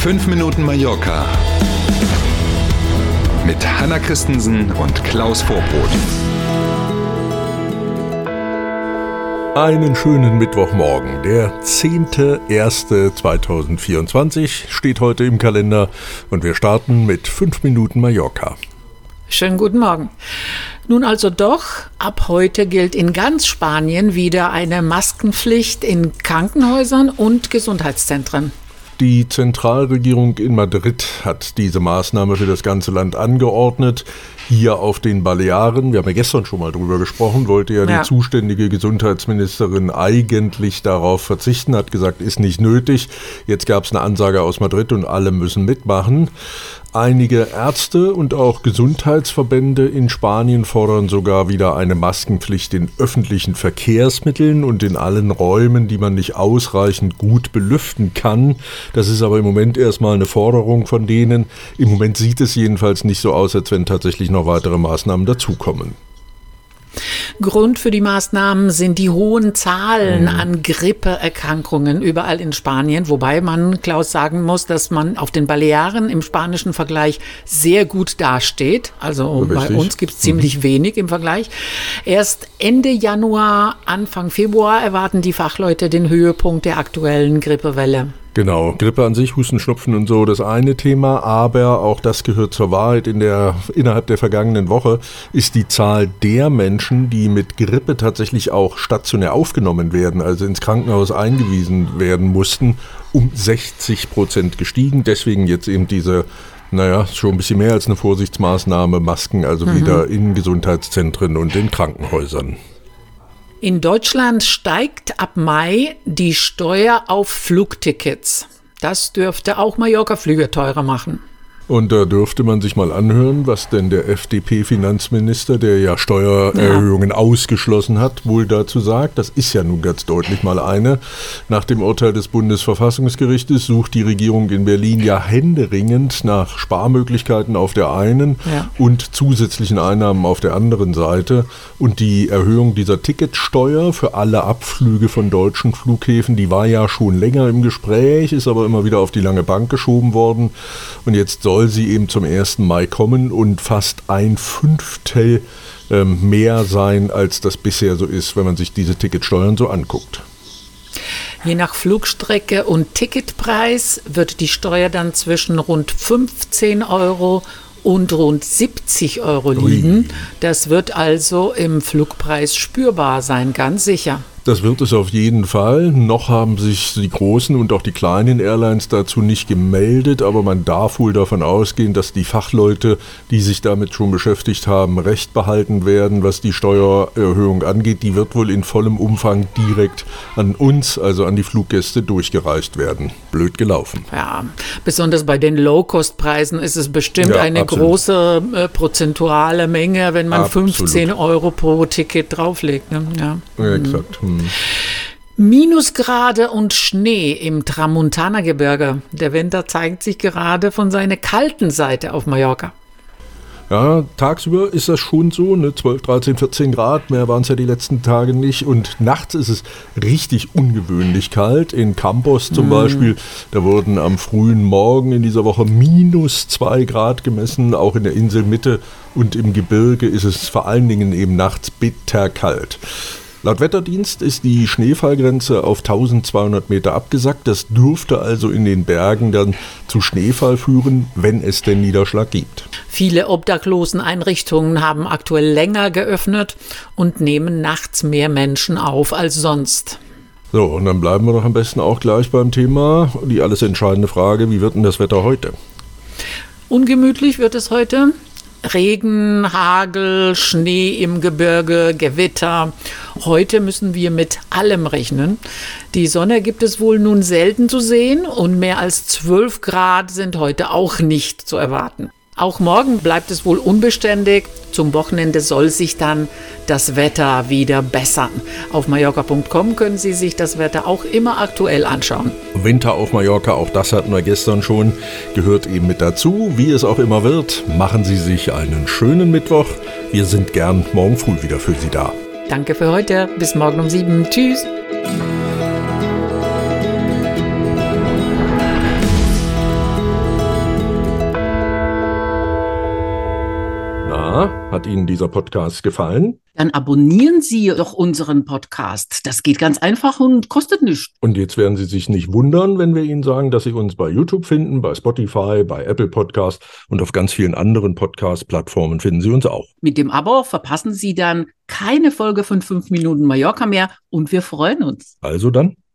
5 Minuten Mallorca mit Hanna Christensen und Klaus Vorbrot. Einen schönen Mittwochmorgen. Der 10.01.2024 steht heute im Kalender und wir starten mit 5 Minuten Mallorca. Schönen guten Morgen. Nun also doch, ab heute gilt in ganz Spanien wieder eine Maskenpflicht in Krankenhäusern und Gesundheitszentren. Die Zentralregierung in Madrid hat diese Maßnahme für das ganze Land angeordnet. Hier auf den Balearen, wir haben ja gestern schon mal drüber gesprochen, wollte ja die zuständige Gesundheitsministerin eigentlich darauf verzichten, hat gesagt, ist nicht nötig. Jetzt gab es eine Ansage aus Madrid und alle müssen mitmachen. Einige Ärzte und auch Gesundheitsverbände in Spanien fordern sogar wieder eine Maskenpflicht in öffentlichen Verkehrsmitteln und in allen Räumen, die man nicht ausreichend gut belüften kann. Das ist aber im Moment erstmal eine Forderung von denen. Im Moment sieht es jedenfalls nicht so aus, als wenn tatsächlich noch weitere Maßnahmen dazukommen. Grund für die Maßnahmen sind die hohen Zahlen an Grippeerkrankungen überall in Spanien, wobei man, Klaus, sagen muss, dass man auf den Balearen im spanischen Vergleich sehr gut dasteht. Also bei uns gibt es ziemlich wenig im Vergleich. Erst Ende Januar, Anfang Februar erwarten die Fachleute den Höhepunkt der aktuellen Grippewelle. Genau, Grippe an sich, Husten, Schnupfen und so, das eine Thema, aber auch das gehört zur Wahrheit. Innerhalb der vergangenen Woche ist die Zahl der Menschen, die mit Grippe tatsächlich auch stationär aufgenommen werden, also ins Krankenhaus eingewiesen werden mussten, um 60% gestiegen. Deswegen jetzt eben diese, schon ein bisschen mehr als eine Vorsichtsmaßnahme, Masken, also wieder in Gesundheitszentren und in Krankenhäusern. In Deutschland steigt ab Mai die Steuer auf Flugtickets. Das dürfte auch Mallorca-Flüge teurer machen. Und da dürfte man sich mal anhören, was denn der FDP-Finanzminister, der ja Steuererhöhungen ausgeschlossen hat, wohl dazu sagt. Das ist ja nun ganz deutlich mal eine. Nach dem Urteil des Bundesverfassungsgerichtes sucht die Regierung in Berlin ja händeringend nach Sparmöglichkeiten auf der einen und zusätzlichen Einnahmen auf der anderen Seite. Und die Erhöhung dieser Ticketsteuer für alle Abflüge von deutschen Flughäfen, die war ja schon länger im Gespräch, ist aber immer wieder auf die lange Bank geschoben worden. Und jetzt soll sie eben zum 1. Mai kommen und fast 1/5 mehr sein, als das bisher so ist, wenn man sich diese Ticketsteuern so anguckt. Je nach Flugstrecke und Ticketpreis wird die Steuer dann zwischen rund 15 Euro und rund 70 Euro liegen. Das wird also im Flugpreis spürbar sein, ganz sicher. Das wird es auf jeden Fall. Noch haben sich die großen und auch die kleinen Airlines dazu nicht gemeldet, aber man darf wohl davon ausgehen, dass die Fachleute, die sich damit schon beschäftigt haben, Recht behalten werden, was die Steuererhöhung angeht. Die wird wohl in vollem Umfang direkt an uns, also an die Fluggäste, durchgereicht werden. Blöd gelaufen. Ja, besonders bei den Low-Cost-Preisen ist es bestimmt eine große prozentuale Menge, wenn man 15 Euro pro Ticket drauflegt. Ne? Ja, exakt. Minusgrade und Schnee im Tramontana-Gebirge. Der Winter zeigt sich gerade von seiner kalten Seite auf Mallorca. Ja, tagsüber ist das schon so, 12, 13, 14 Grad, mehr waren es ja die letzten Tage nicht. Und nachts ist es richtig ungewöhnlich kalt. In Campos zum Beispiel, da wurden am frühen Morgen in dieser Woche -2 Grad gemessen. Auch in der Inselmitte und im Gebirge ist es vor allen Dingen eben nachts bitterkalt. Laut Wetterdienst ist die Schneefallgrenze auf 1200 Meter abgesackt. Das dürfte also in den Bergen dann zu Schneefall führen, wenn es denn Niederschlag gibt. Viele Obdachloseneinrichtungen haben aktuell länger geöffnet und nehmen nachts mehr Menschen auf als sonst. So, und dann bleiben wir doch am besten auch gleich beim Thema. Die alles entscheidende Frage, wie wird denn das Wetter heute? Ungemütlich wird es heute. Regen, Hagel, Schnee im Gebirge, Gewitter. Heute müssen wir mit allem rechnen. Die Sonne gibt es wohl nun selten zu sehen und mehr als 12 Grad sind heute auch nicht zu erwarten. Auch morgen bleibt es wohl unbeständig. Zum Wochenende soll sich dann das Wetter wieder bessern. Auf mallorca.com können Sie sich das Wetter auch immer aktuell anschauen. Winter auf Mallorca, auch das hatten wir gestern schon, gehört eben mit dazu. Wie es auch immer wird, machen Sie sich einen schönen Mittwoch. Wir sind gern morgen früh wieder für Sie da. Danke für heute. Bis morgen um 7. Tschüss. Hat Ihnen dieser Podcast gefallen? Dann abonnieren Sie doch unseren Podcast. Das geht ganz einfach und kostet nichts. Und jetzt werden Sie sich nicht wundern, wenn wir Ihnen sagen, dass Sie uns bei YouTube finden, bei Spotify, bei Apple Podcast und auf ganz vielen anderen Podcast-Plattformen finden Sie uns auch. Mit dem Abo verpassen Sie dann keine Folge von 5 Minuten Mallorca mehr und wir freuen uns. Also dann,